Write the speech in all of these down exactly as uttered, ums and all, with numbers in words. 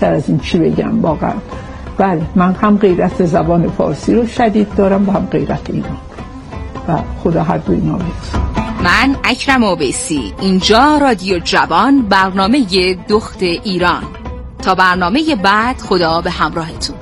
بیشتر از این چی بگم واقعا. بله من هم غیرت زبان فارسی رو شدید دارم و هم غیرت ایران و خدا هر دو اینا بید. من اکرم اویسی، اینجا رادیو جوان، برنامه دخت ایران. تا برنامه بعد، خدا به همراهتون.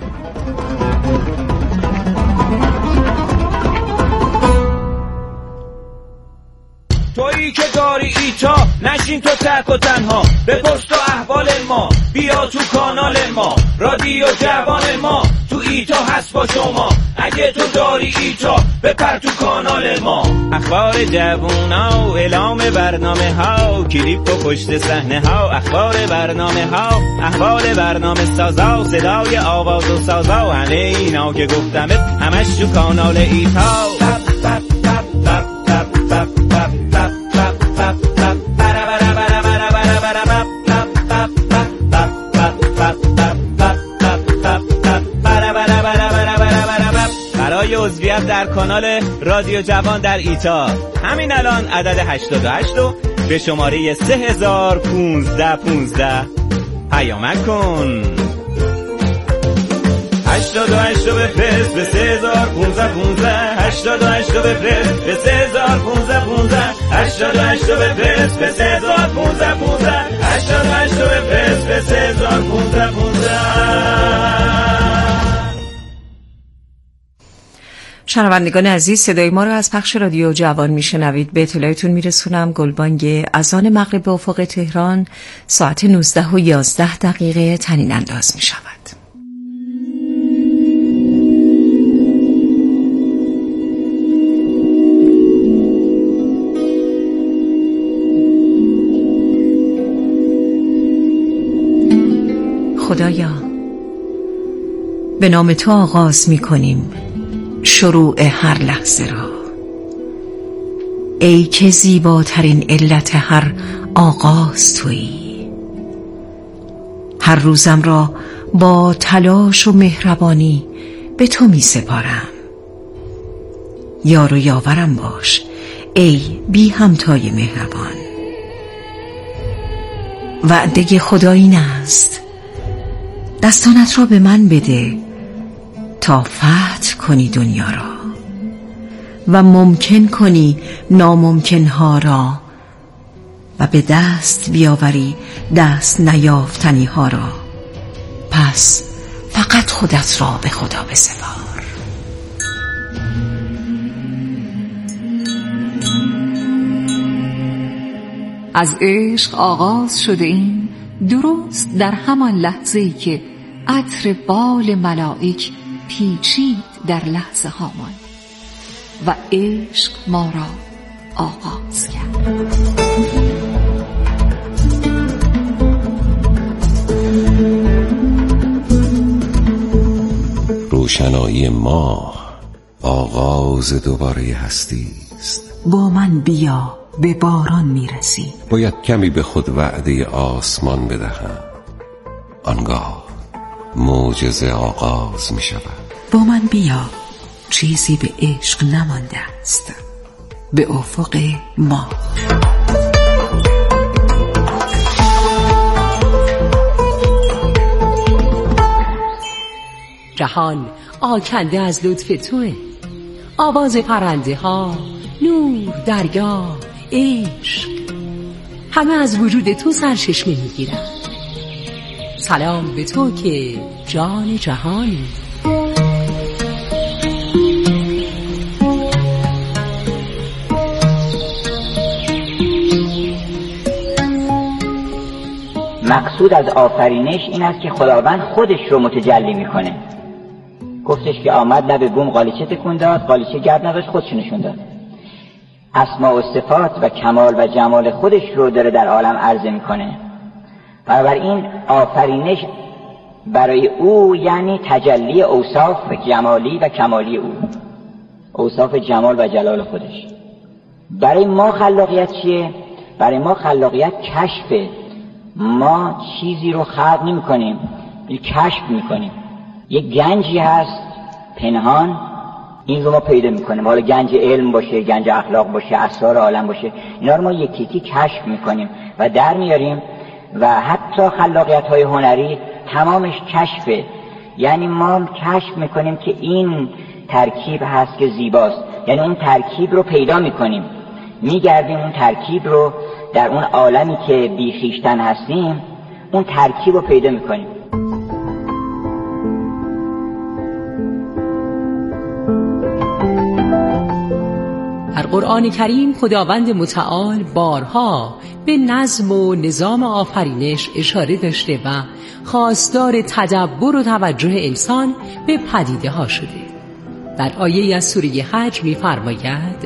تویی که داری ایتا نشین تو تک و تنها، بپرس تو احوال ما، بیا تو کانال ما، رادیو جوان ما تو ایتا هست با شما. اگه تو داری ایتا بپر تو کانال ما. اخبار جوونا و اعلام برنامه ها، کلیپ و پشت صحنه ها، اخبار برنامه ها، احوال برنامه سازا، صدای آواز و سازا، همه اینا که گفتمه همش تو کانال ایتا. برای عضویت در کانال رادیو جوان در ایتا همین الان عدد هشتاد و هشت رو به شماره سه هزار و پانصد و پانزده پیامک کن. هشتاد و هشت رو بفرست به سه هزار و پانصد و پانزده، هشتاد و هشت رو بفرست به سه هزار و پانصد و پانزده، هشتاد و هشت رو بفرست به سه هزار و پانصد و پانزده، هشتاد و هشت رو بفرست به سه هزار و پانصد و پانزده. شنوندگان عزیز، صدای ما را از پخش رادیو جوان میشنوید. به اطلاعتون میرسونم گلبانگ اذان مغرب به افق تهران ساعت نوزده و یازده دقیقه طنین انداز می شود. خدایا، به نام تو آغاز می کنیم شروع هر لحظه را. ای که زیباترین علت هر آغاز تویی. هر روزم را با تلاش و مهربانی به تو می سپارم. یار و یاورم باش ای بی همتای مهربان. وعده خدا این است، دستانت را به من بده تا فتح کنی دنیا را و ممکن کنی ناممکنها را و به دست بیاوری دست نیافتنی ها را. پس فقط خودت را به خدا بسپار. از عشق آغاز شده این، درست در همان لحظه‌ای که عطر بال ملائک پیچید در لحظه هامان و عشق ما را آغاز کرد. روشنایی ماه آغاز دوباره هستی است. با من بیا به باران میرسی. باید کمی به خود وعده آسمان بدهم، آنگاه معجزه آغاز می شود. با من بیا، چیزی به عشق نمانده است. به افق ما. جهان آکنده از لطف توه. آواز پرنده ها، نور، دریا، عشق، همه از وجود تو سرچشمه میگیرن. سلام به تو که جان جهانی. مقصود از آفرینش این است که خداوند خودش رو متجلی میکنه. گفتش که آمد لب بوم قالیچه تکون داد، قالیچه گرد نداشت، خودش نشون داد. اسما و صفات و کمال و جمال خودش رو داره در عالم عرضه میکنه. بنابراین آفرینش برای او یعنی تجلی اوصاف جمالی و کمالی او، اوصاف جمال و جلال خودش. برای ما خلاقیت چیه؟ برای ما خلاقیت کشفه. ما چیزی رو خلق نمی کنیم، کشف می کنیم. یک گنجی هست پنهان، این رو ما پیدا می کنیم. حالا گنج علم باشه، گنج اخلاق باشه، اسرار عالم باشه، اینا رو ما یکی یکی کشف می کنیم و در میاریم. و حتی خلاقیت های هنری تمامش کشفه. یعنی ما کشف میکنیم که این ترکیب هست که زیباست، یعنی اون ترکیب رو پیدا میکنیم، میگردیم اون ترکیب رو در اون عالمی که بی خویشتن هستیم، اون ترکیب رو پیدا میکنیم. در قرآن کریم خداوند متعال بارها به نظم و نظام آفرینش اشاره داشته و خواستار تدبر و توجه انسان به پدیده ها شده. در آیه از سوره حج می فرماید: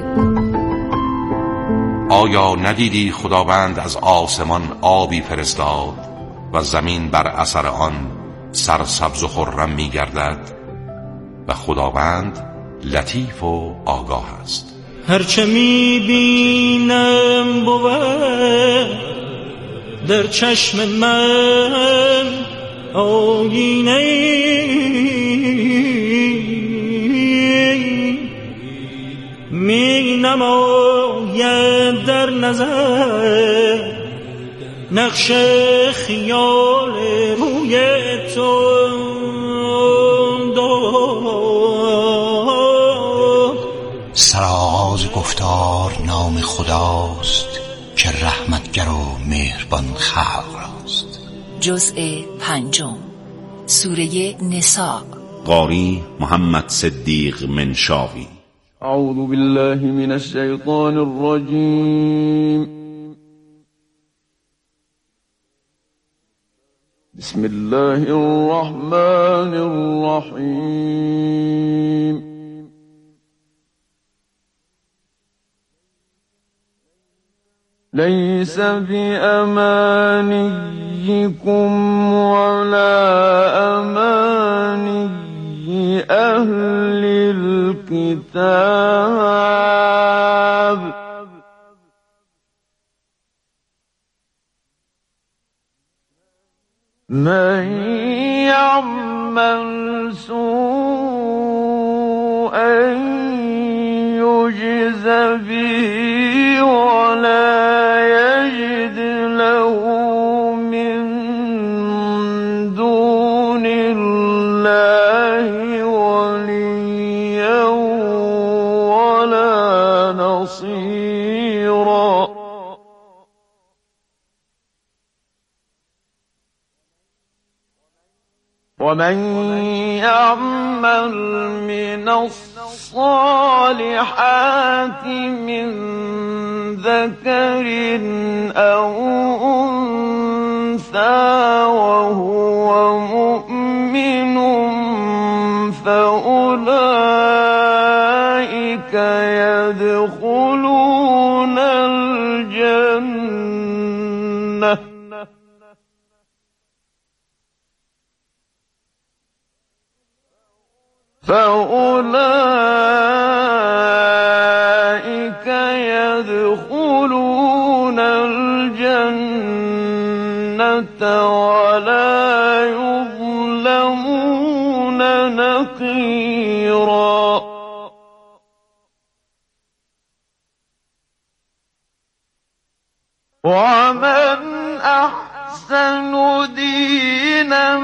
آیا ندیدی خداوند از آسمان آبی فرستاد و زمین بر اثر آن سرسبز و خرم می گردد و خداوند لطیف و آگاه است. هرچه می بینم بود در چشم من آینه می نماید در نظر نقش خیال روی تو. سرآغاز گفتار نام خداست که رحمتگر و مهربان خلق راست. جزء پنجم، سوره نساء. قاری محمد صدیق منشاوی. اعوذ بالله من الشیطان الرجیم. بسم الله الرحمن الرحیم. ليس بأمانيكم ولا أماني أهل الكتاب من يعمل سوءا يجز به ولا يجد له من دون الله وليا ولا نصيرا. ومن يعمل من الصالحات من ذكر أو أنثى وهو مؤمن فأولئك يدخلون الجنة فأولئك يدخلون الجنة ولا يظلمون نقيرا. ومن أحسن دينا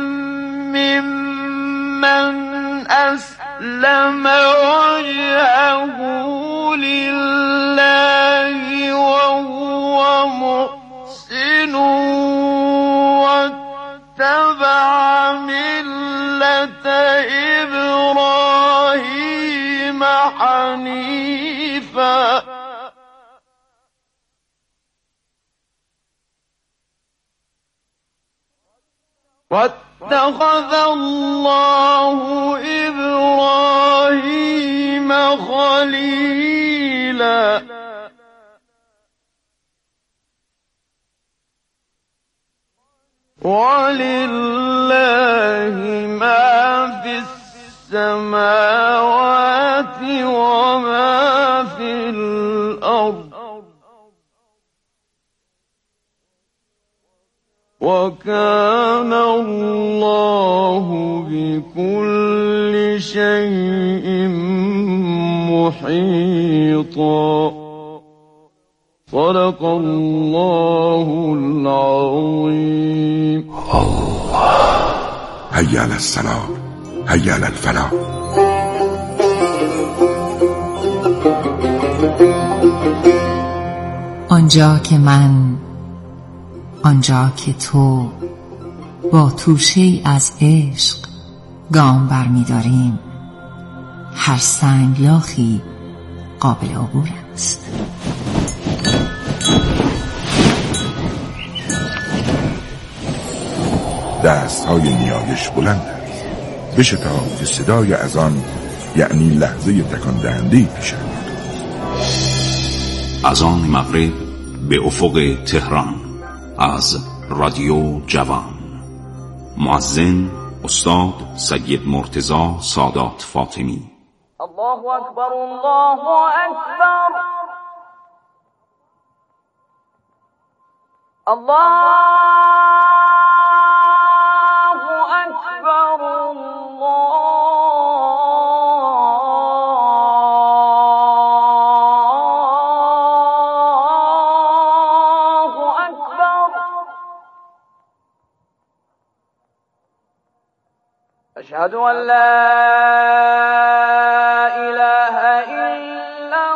ممن أسلم وجهه لله وهو محسن واتبع ملة إبراهيم حنيفا واتخذ الله إبراهيم خليلا. ولله ما في السماوات وما في الأرض وكان الله بكل شيء محيطا. صدق الله العظيم. حی علی الصلاة حی علی الفلاح. آنجا که من، آنجا که تو با توشه‌ای از عشق گام برمی داریم، هر سنگلاخی قابل عبور است. دست های نیایش بلند است، بشتاب که صدای از آن یعنی لحظه تکان دهنده پیش آید. از آن مغرب به افق تهران، از رادیو جوان. مؤذن استاد سید مرتضی سادات فاطمی. الله اکبر الله اکبر الله أشهد أن لا إله إلا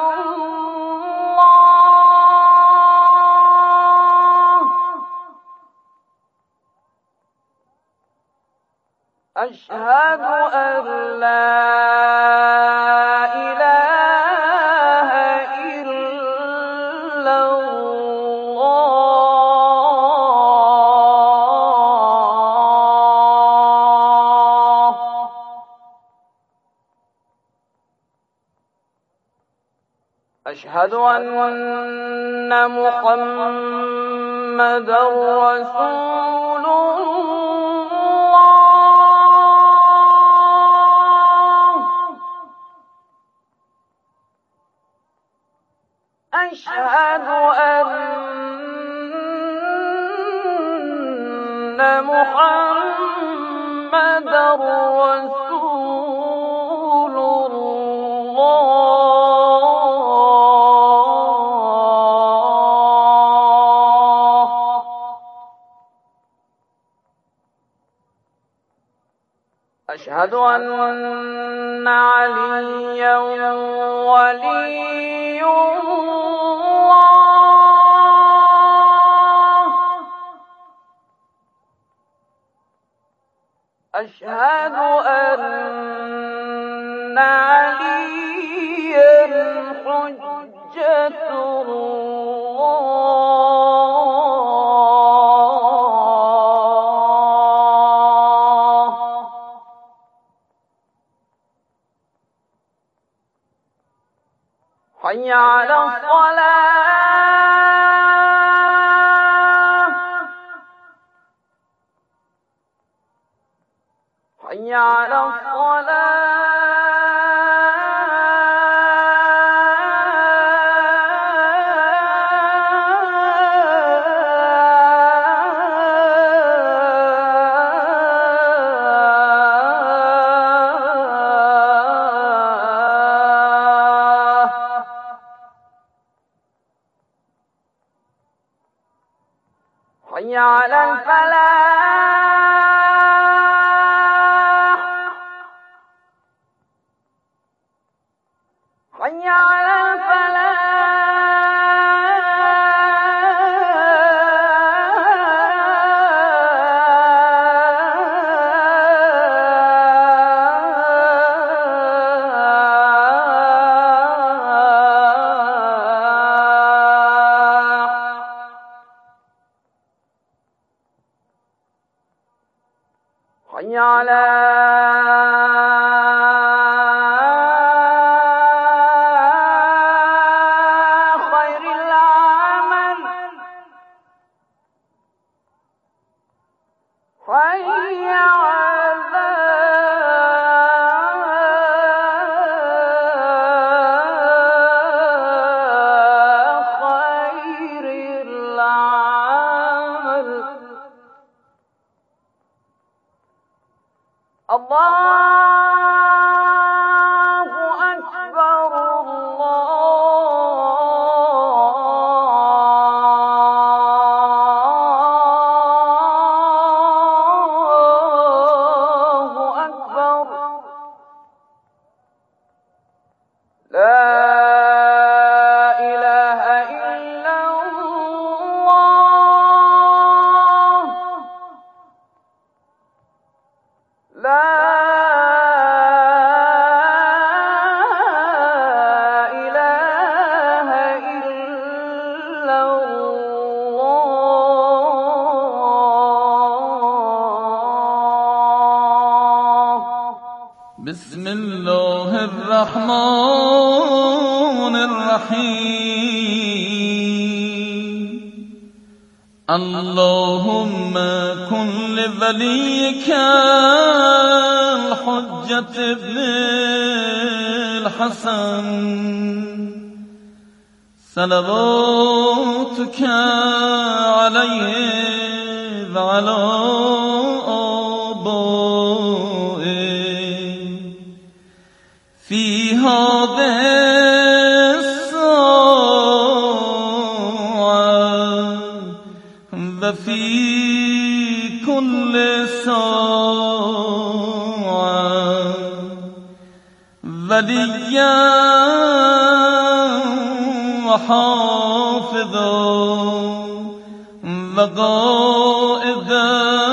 الله أشهد أن لا إله إلا أشهد أن محمدا رسول الله أشهد أن محمدا رسول الله أشهد أن عليا ولي الله أشهد أن عليا حجة حي على الصلاة حي على الصلاة حي على الفلاح حي على حي على خير العمل حي على خير العمل. الله أكبر الله بسم الله الرحمن الرحیم اللهم كن لوليك الحجة ابن الحسن صلواتك عليه وعلى في هذه الساعة وفي كل ساعة وليا وحافظا وقائدا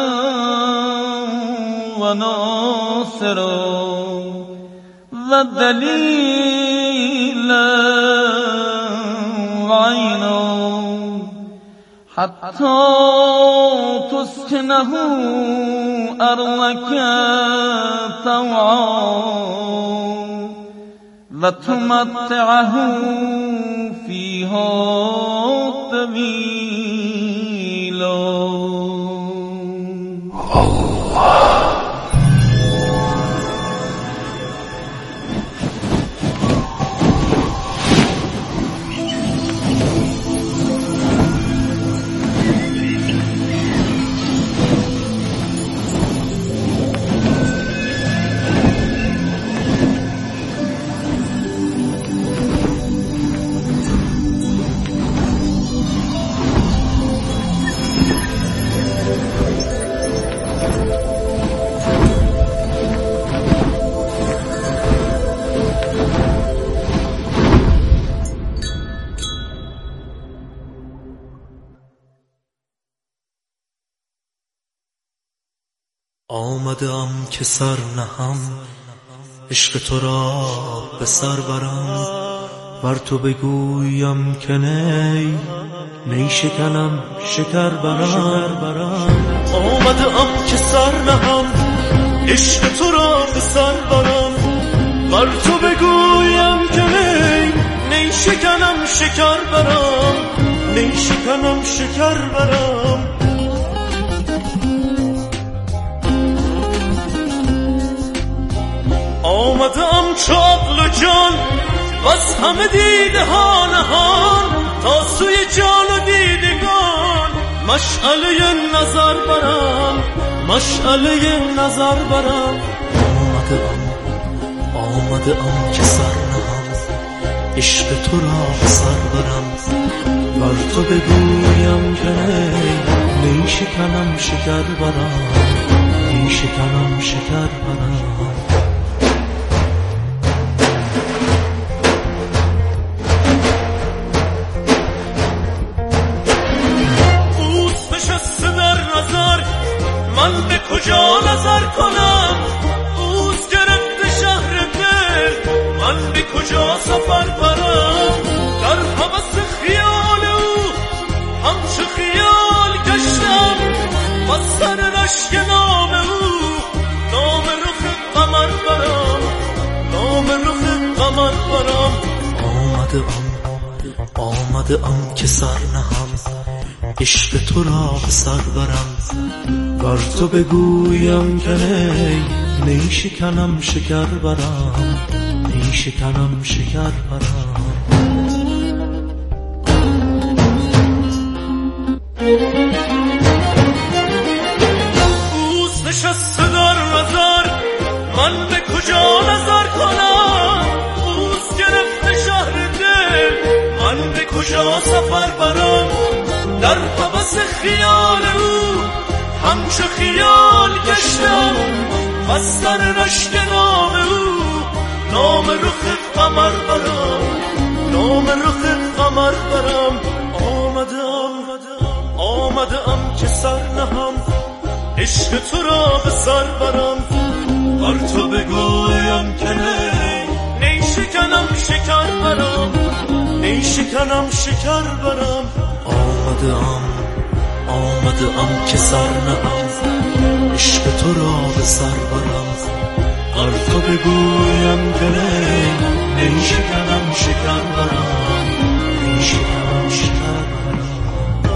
وناصرا ودليلا وعينا حتى تسكنه أرضك طوعا وتمتعه فيها طويلا. آمدم که سر نهم عشق تو را به سر برم بر تو بگویم که نی نی شکنم شکر برم. آمدم که سر نهم عشق تو را به سر برم بر تو بگویم که نی نی شکنم شکر برم نی شکنم شکر برم. آمدم چو عقل و جان بس همه دیده ها نهان تا سوی جان و دیدگان مشعله نظر برم مشعله نظر برم. آمدم آمدم که سر نهم عشق تو را به سر برم بر تو بگویم که نی نی شکنم شکر برم نی شکنم شکر برم. من به کجا نظر کنم اوست گرفته شهر دل من به کجا سفر برم در هوس خیال او همچو خیال گشتم و سر رشک نام او نام رخ قمر برم نام رخ قمر برم. آمدم آمدم که سر نهم عشق تو را به سر برم بر تو بگویم که نی نی شکنم شکر برم نی شکنم شکر برم. اوست نشسته در مزار من به کجا نظر کنم اوست گرفته شهر دل من به کجا سفر برم در هوس خیال او همچو خیال گشتم و سر رشک نام او نام رخ قمر برم نام رخ قمر برم. آمدم آمدم که سر نهم عشق تو را به سر برم بر تو بگویم که نه نیشکنم شکر برم نیشکنم شکر برم آمده ام آمده ام که سر نهم عشق تو را به سر برم بر تو بگویم که نه نیشکنم شکر برم نیشکنم شکر برم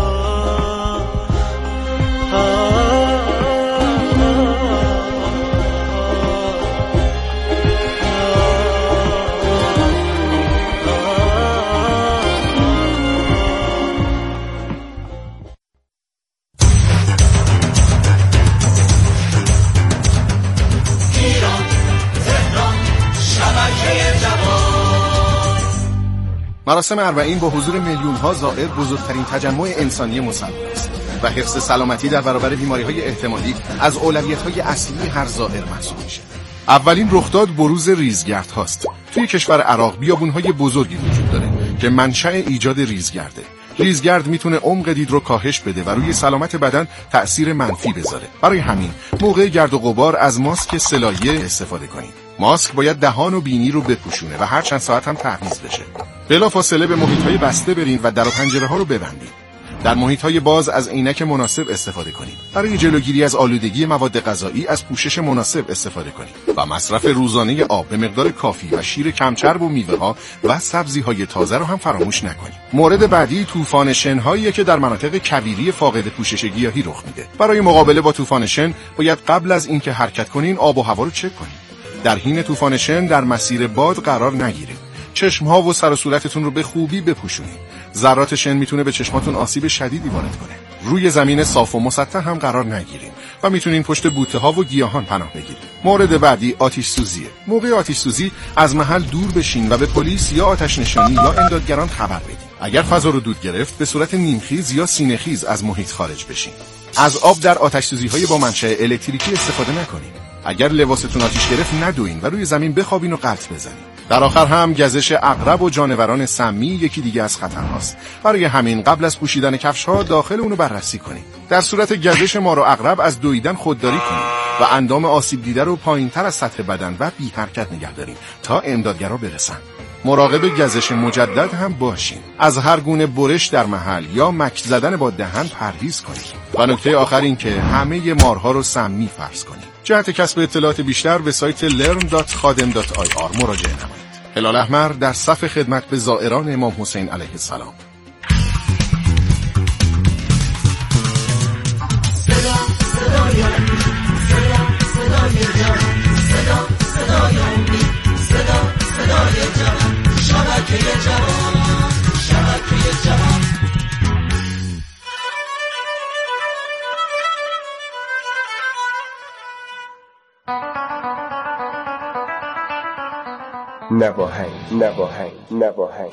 مراسم اربعین با حضور میلیون ها زائر بزرگترین تجمع انسانی مسلمان است و حفظ سلامتی در برابر بیماری های احتمالی از اولویت های اصلی هر زائر محسوب میشه. اولین رخداد بروز ریزگرد هاست. توی کشور عراق بیابون های بزرگی وجود داره که منشأ ایجاد ریزگرده. ریزگرد میتونه عمق دید رو کاهش بده و روی سلامت بدن تأثیر منفی بذاره. برای همین موقع گرد و غبار از ماسک سلایه استفاده کنید. ماسک باید دهان و بینی رو بپوشونه و هر چند ساعت هم تحمیض بشه. بلافاصله به محیط‌های بسته برین و در و پنجره‌ها رو ببندید. در محیط‌های باز از عینک مناسب استفاده کنید. برای جلوگیری از آلودگی مواد غذایی از پوشش مناسب استفاده کنید و مصرف روزانه آب به مقدار کافی و شیر کمچرب و میوه‌ها و سبزی‌های تازه رو هم فراموش نکنید. مورد بعدی طوفان شن‌هایی که در مناطق کویری فاقد پوشش گیاهی رخ میده. برای مقابله با طوفان شن باید قبل از اینکه حرکت کنین آب و هوا رو چک کنید. در حین طوفان شن در مسیر باد قرار نگیرید. چشم‌ها و سر و صورتتون رو به خوبی بپوشونید. ذرات شن میتونه به چشماتون آسیب شدیدی وارد کنه. روی زمین صاف و مسطح هم قرار نگیرید و میتونین پشت بوته‌ها و گیاهان پناه بگیرید. مورد بعدی آتش سوزیه. موقع آتش سوزی از محل دور بشین و به پلیس یا آتش نشانی یا امدادگران خبر بدید. اگر فضا رو دود گرفت به صورت نیمخیز یا سینه‌خیز از محیط خارج بشین. از آب در آتش سوزی‌های با منشأ الکتریکی استفاده نکنید. اگر لباستون آتش گرفت ندوین و روی زمین بخوابین و قلط بزنید. در آخر هم گزش عقرب و جانوران سمی یکی دیگه از خطرهاست. برای همین قبل از پوشیدن کفش‌ها داخل اونو بررسی کنید. در صورت گزش مار و عقرب از دویدن خودداری کنید و اندام آسیب دیده رو پایین‌تر از سطح بدن و بی حرکت نگه دارید تا امدادگرا برسن. مراقب گزش مجدد هم باشین. از هر گونه برش در محل یا مک زدن با دهن پرهیز کنید. و نکته آخر این که همه مارها رو سمی فرض کنید. جهت کسب اطلاعات بیشتر به سایت لرن دات خادم دات آی آر مراجعه نمایید. هلال احمر در صف خدمت به زائران امام حسین علیه السلام. صدا صدای صدا صدای جان صدا صدای امید صدا صدای جان شبکه جوان شبکه جوان نواهنگ نواهنگ نواهنگ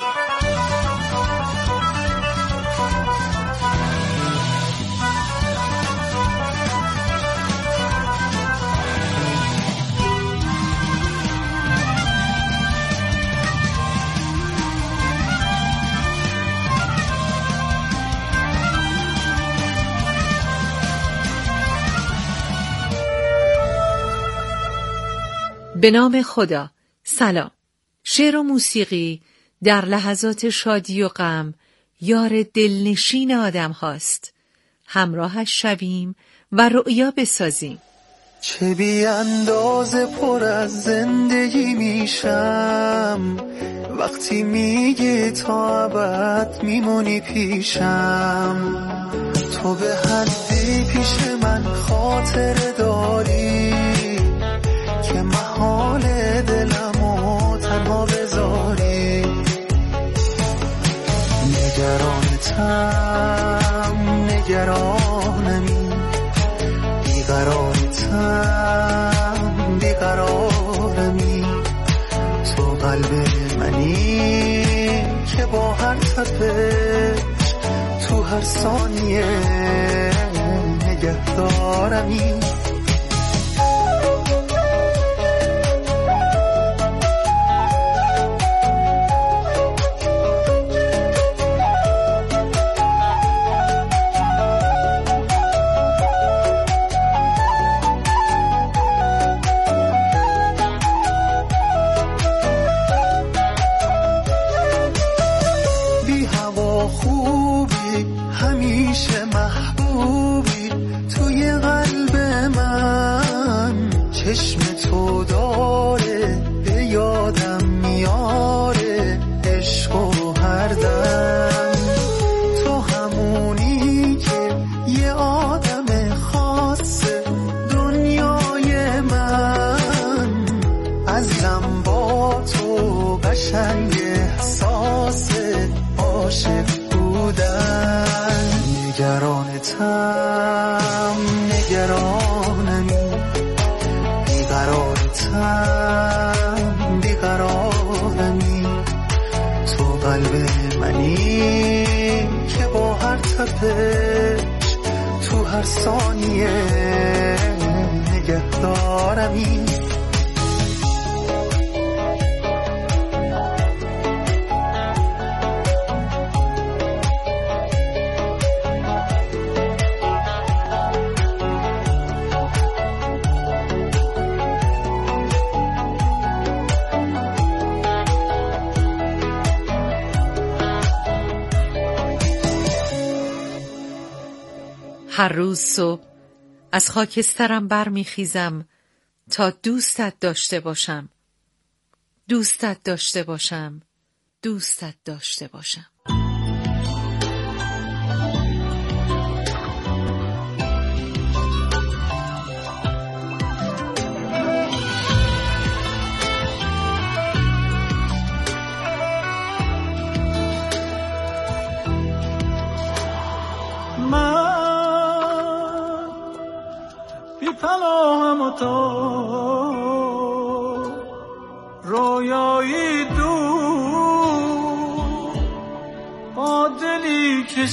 به نام خدا. سلام. شعر و موسیقی در لحظات شادی و غم یار دلنشین آدم هاست. همراهش شویم و رؤیا بسازیم. چه بی اندازه پر از زندگی میشم وقتی میگی تا ابد میمونی پیشم. تو به حدی پیش من خاطر داری که محال دلمو تنها بذاری. نگرانتم نگرانمی بیقرارتم بیقرارمی. تو قلب منی که با هر تپش تو هر ثانیه نگهدارمی. چشم تو داره به یادم میاره عشق و هر دم تو همونی که یه آدم خاصه دنیای من ازم با تو قشنگ احساس عاشق بودن نگرانتم نگرانمی بیقرارتم بیقرارمی تو قلب منی که با هر تپش تو هر ثانیه نگهدارمی هر روز صبح از خاکسترم برمیخیزم تا دوستت داشته باشم، دوستت داشته باشم، دوستت داشته باشم. پناهم و تو رویایی دور با دلی که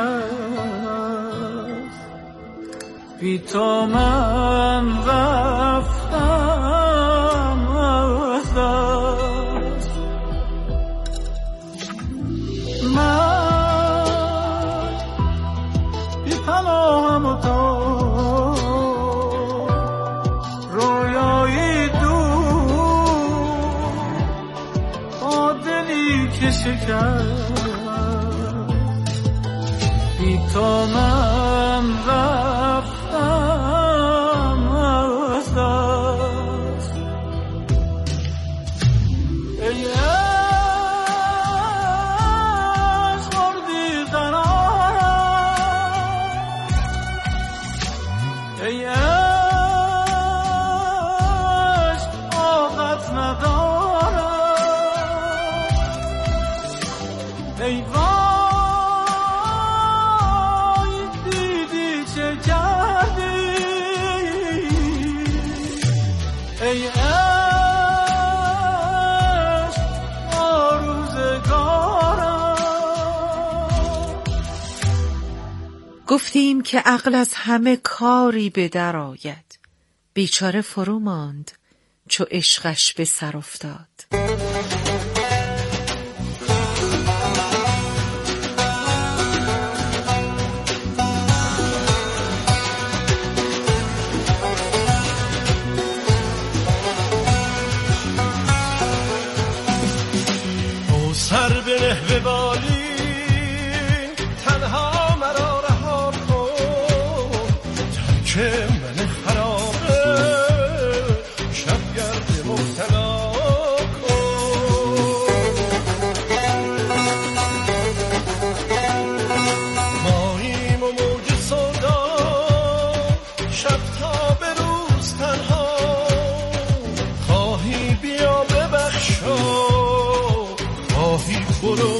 شکست بی تو من رفتم از دست من بی پناهم و تو که شکست بی تو من رفتم از دست ای عشق مردی قرارم ای عشق طاقت ندارم ای وای دیدی چه کردی ای عشق با روزگارم. گفتیم که عقل از همه کاری به در آید، بیچاره فرو ماند چو عشقش به سر افتاد. سر بره به بالی تنها مرا رها کن ترک من خرابه شبگرد مبتلا کن ماییم و موج سودا شب تا به روز تنها خواهی بیا ببخشا خواهی برو